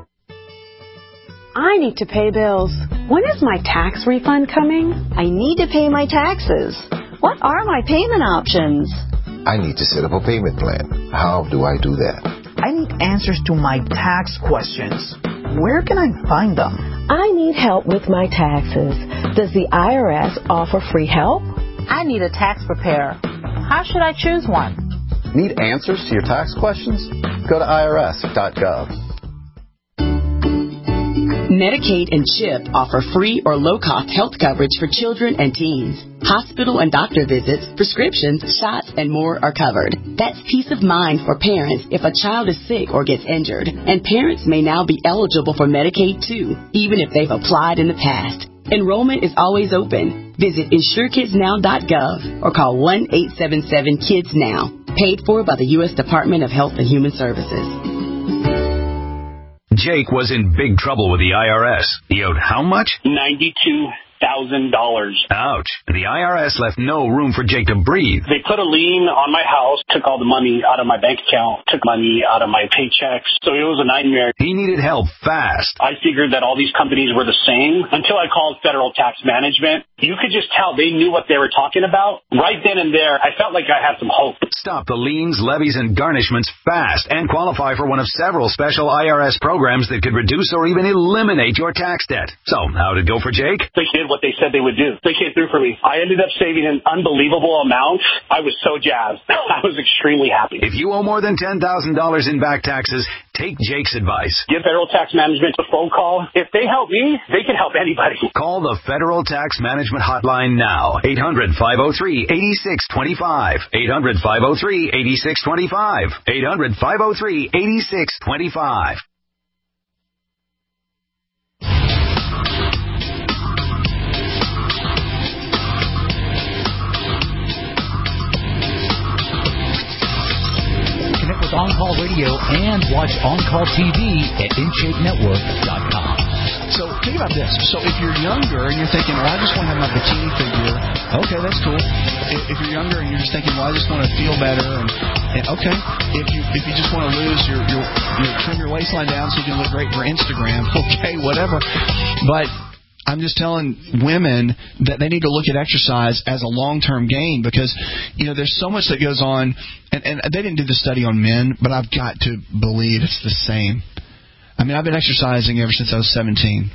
I need to pay bills. When is my tax refund coming? I need to pay my taxes. What are my payment options? I need to set up a payment plan. How do I do that? I need answers to my tax questions. Where can I find them? I need help with my taxes. Does the IRS offer free help? I need a tax preparer. How should I choose one? Need answers to your tax questions? Go to irs.gov. Medicaid and CHIP offer free or low-cost health coverage for children and teens. Hospital and doctor visits, prescriptions, shots, and more are covered. That's peace of mind for parents if a child is sick or gets injured. And parents may now be eligible for Medicaid, too, even if they've applied in the past. Enrollment is always open. Visit InsureKidsNow.gov or call 1-877-KIDS-NOW. Paid for by the U.S. Department of Health and Human Services. Jake was in big trouble with the IRS. He owed how much? $92,000. Ouch. The IRS left no room for Jake to breathe. They put a lien on my house, took all the money out of my bank account, took money out of my paychecks. So it was a nightmare. He needed help fast. I figured that all these companies were the same until I called Federal Tax Management. You could just tell they knew what they were talking about. Right then and there, I felt like I had some hope. Stop the liens, levies, and garnishments fast and qualify for one of several special IRS programs that could reduce or even eliminate your tax debt. So, how'd it go for Jake? They did what they said they would do. They came through for me. I ended up saving an unbelievable amount. I was so jazzed. I was extremely happy. If you owe more than $10,000 in back taxes, take Jake's advice. Give Federal Tax Management a phone call. If they help me, they can help anybody. Call the Federal Tax Management Hotline now. 800-503-8625. 800-503-8625. 800-503-8625. Connect with On Call Radio and watch On Call TV at InShapeNetwork.com. So think about this. So if you're younger and you're thinking, well, I just want to have my bikini figure, okay, that's cool. If you're younger and you're just thinking, well, I just want to feel better, and okay. If you just want to lose your trim your waistline down so you can look great for Instagram, okay, whatever. But I'm just telling women that they need to look at exercise as a long-term gain because, there's so much that goes on. And they didn't do the study on men, but I've got to believe it's the same. I mean, I've been exercising ever since I was 17.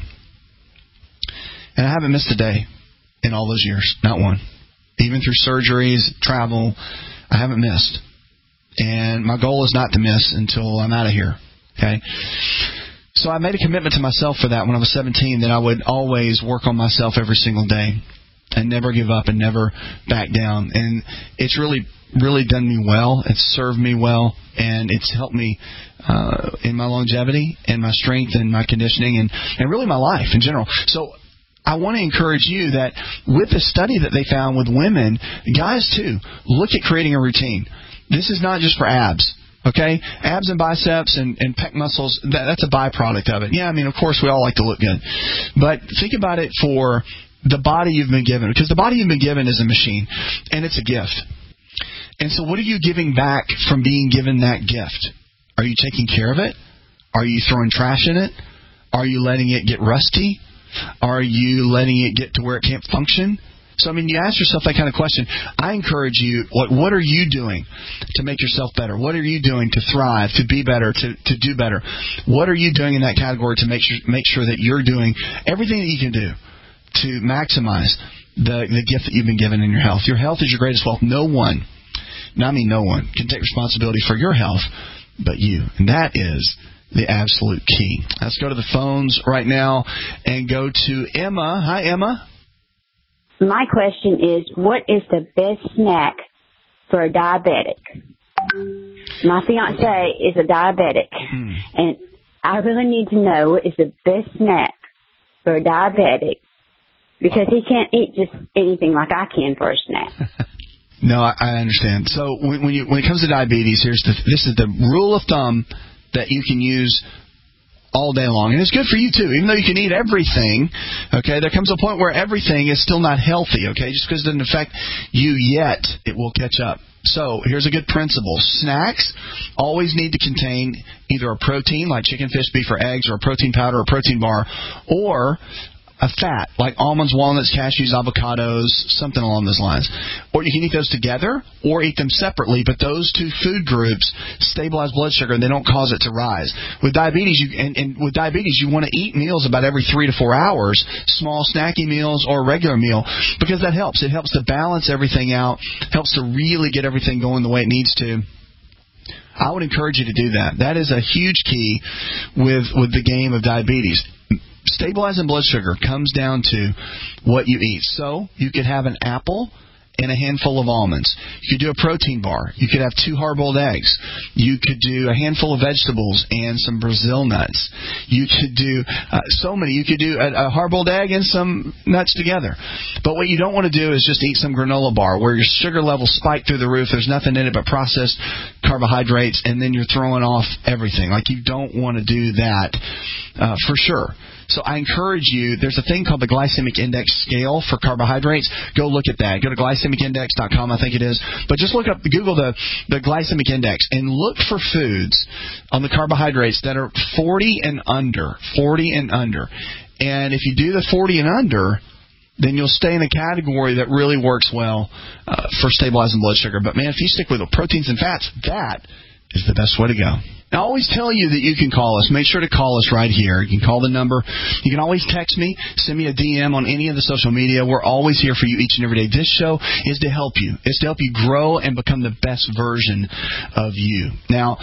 And I haven't missed a day in all those years. Not one. Even through surgeries, travel, I haven't missed. And my goal is not to miss until I'm out of here. Okay? So I made a commitment to myself for that when I was 17, that I would always work on myself every single day and never give up and never back down. And it's really, really done me well. It's served me well, and it's helped me in my longevity and my strength and my conditioning and really my life in general. So I want to encourage you that with the study that they found with women, guys too, look at creating a routine. This is not just for abs. Okay? Abs and biceps and pec muscles, that's a byproduct of it. Yeah, I mean, of course, we all like to look good. But think about it for the body you've been given. Because the body you've been given is a machine, and it's a gift. And so what are you giving back from being given that gift? Are you taking care of it? Are you throwing trash in it? Are you letting it get rusty? Are you letting it get to where it can't function? So, I mean, you ask yourself that kind of question. I encourage you, what are you doing to make yourself better? What are you doing to thrive, to be better, to do better? What are you doing in that category to make sure that you're doing everything that you can do to maximize the gift that you've been given in your health? Your health is your greatest wealth. No one can take responsibility for your health but you. And that is the absolute key. Let's go to the phones right now and go to Emma. Hi, Emma. My question is, what is the best snack for a diabetic? My fiance is a diabetic, and I really need to know what is the best snack for a diabetic, because he can't eat just anything like I can for a snack. No, I understand. So when it comes to diabetes, this is the rule of thumb that you can use all day long. And it's good for you, too. Even though you can eat everything, okay, there comes a point where everything is still not healthy, okay? Just because it doesn't affect you yet, it will catch up. So here's a good principle. Snacks always need to contain either a protein, like chicken, fish, beef, or eggs, or a protein powder or protein bar, or a fat, like almonds, walnuts, cashews, avocados, something along those lines. Or you can eat those together or eat them separately, but those two food groups stabilize blood sugar and they don't cause it to rise. With diabetes, you want to eat meals about every 3 to 4 hours, small snacky meals or a regular meal, because that helps. It helps to balance everything out, helps to really get everything going the way it needs to. I would encourage you to do that. That is a huge key with the game of diabetes. Stabilizing blood sugar comes down to what you eat. So you could have an apple and a handful of almonds. You could do a protein bar. You could have 2 hard-boiled eggs. You could do a handful of vegetables and some Brazil nuts. You could do so many. You could do a hard-boiled egg and some nuts together. But what you don't want to do is just eat some granola bar where your sugar levels spike through the roof. There's nothing in it but processed carbohydrates, and then you're throwing off everything. Like, you don't want to do that for sure. So I encourage you, there's a thing called the glycemic index scale for carbohydrates. Go look at that. Go to glycemicindex.com, I think it is. But just Google the glycemic index and look for foods on the carbohydrates that are 40 and under. 40 and under. And if you do the 40 and under, then you'll stay in a category that really works well for stabilizing blood sugar. But, man, if you stick with the proteins and fats, that is the best way to go. I always tell you that you can call us. Make sure to call us right here. You can call the number. You can always text me, send me a DM on any of the social media. We're always here for you each and every day. This show is to help you. It's to help you grow and become the best version of you. Now,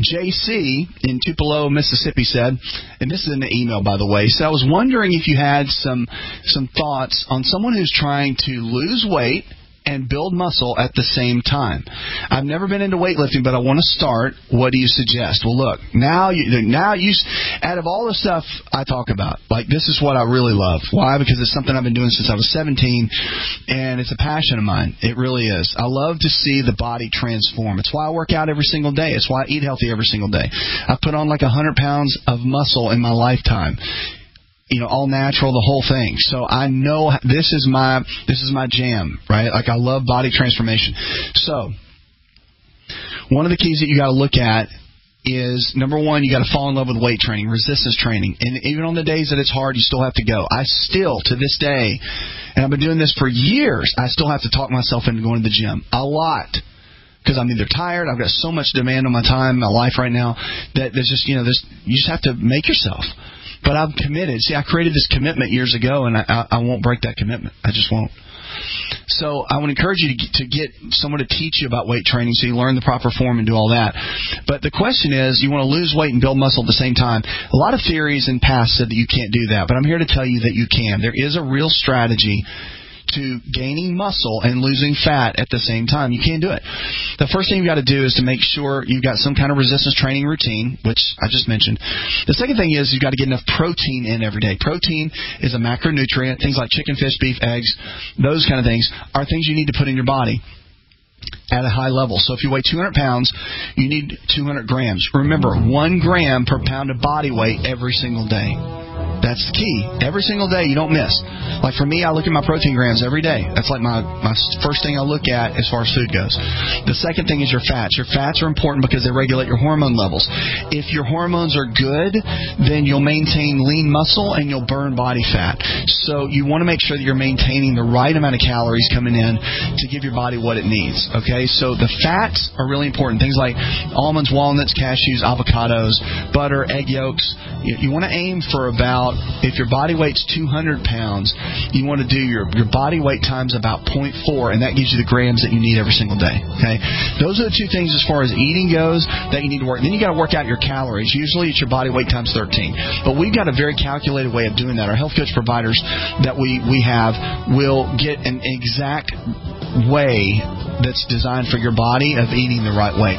JC in Tupelo, Mississippi said, and this is in the email, by the way, so I was wondering if you had some thoughts on someone who's trying to lose weight and build muscle at the same time. I've never been into weightlifting, but I want to start. What do you suggest? Well, look, now you out of all the stuff I talk about, like, this is what I really love. Why? Because it's something I've been doing since I was 17, and it's a passion of mine. It really is. I love to see the body transform. It's why I work out every single day. It's why I eat healthy every single day. I've put on like 100 pounds of muscle in my lifetime. All natural, the whole thing. So I know this is my jam, right? Like, I love body transformation. So one of the keys that you got to look at is, number one, you got to fall in love with weight training, resistance training. And even on the days that it's hard, you still have to go. I still, to this day, and I've been doing this for years, I still have to talk myself into going to the gym a lot. Because I'm either tired, I've got so much demand on my time, my life right now, that there's just, you just have to make yourself. But I'm committed. See, I created this commitment years ago, and I won't break that commitment. I just won't. So I would encourage you to get someone to teach you about weight training so you learn the proper form and do all that. But the question is, you want to lose weight and build muscle at the same time. A lot of theories in the past said that you can't do that, but I'm here to tell you that you can. There is a real strategy to gaining muscle and losing fat at the same time. You can't do it. The first thing you've got to do is to make sure you've got some kind of resistance training routine, which I just mentioned. The second thing is you've got to get enough protein in every day. Protein is a macronutrient. Things like chicken, fish, beef, eggs, those kind of things are things you need to put in your body at a high level. So if you weigh 200 pounds, you need 200 grams. Remember, 1 gram per pound of body weight every single day. That's the key. Every single day, you don't miss. Like for me, I look at my protein grams every day. That's like my first thing I look at as far as food goes. The second thing is your fats. Your fats are important because they regulate your hormone levels. If your hormones are good, then you'll maintain lean muscle and you'll burn body fat. So you want to make sure that you're maintaining the right amount of calories coming in to give your body what it needs. Okay, so the fats are really important. Things like almonds, walnuts, cashews, avocados, butter, egg yolks. You want to aim for about, if your body weight's 200 pounds, you want to do your body weight times about 0.4, and that gives you the grams that you need every single day. Okay, those are the two things as far as eating goes that you need to work. Then you got to work out your calories. Usually it's your body weight times 13, but we've got a very calculated way of doing that. Our health coach providers that we have will get an exact way that's designed for your body of eating the right way.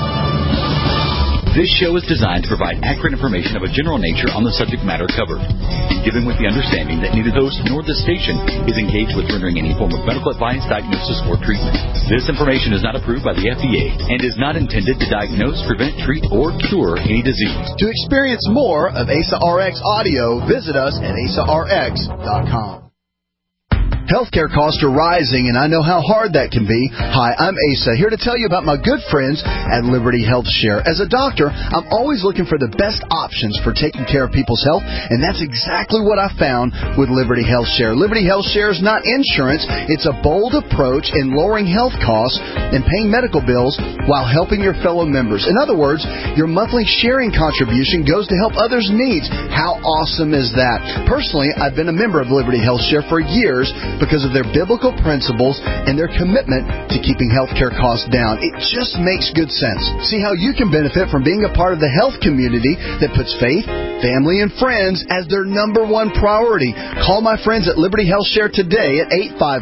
This show is designed to provide accurate information of a general nature on the subject matter covered, and given with the understanding that neither host nor the station is engaged with rendering any form of medical advice, diagnosis, or treatment. This information is not approved by the FDA and is not intended to diagnose, prevent, treat, or cure any disease. To experience more of ASA RX audio, visit us at asarx.com. Healthcare costs are rising, and I know how hard that can be. Hi, I'm Asa, here to tell you about my good friends at Liberty Health Share. As a doctor, I'm always looking for the best options for taking care of people's health, and that's exactly what I found with Liberty Health Share. Liberty Health Share is not insurance. It's a bold approach in lowering health costs and paying medical bills while helping your fellow members. In other words, your monthly sharing contribution goes to help others' needs. How awesome is that? Personally, I've been a member of Liberty Health Share for years, because of their biblical principles and their commitment to keeping healthcare costs down. It just makes good sense. See how you can benefit from being a part of the health community that puts faith, family, and friends as their number one priority. Call my friends at Liberty Health Share today at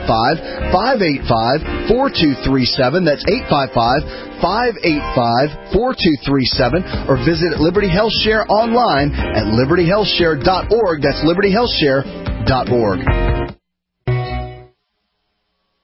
855-585-4237. That's 855-585-4237. Or visit Liberty Health Share online at libertyhealthshare.org. That's libertyhealthshare.org.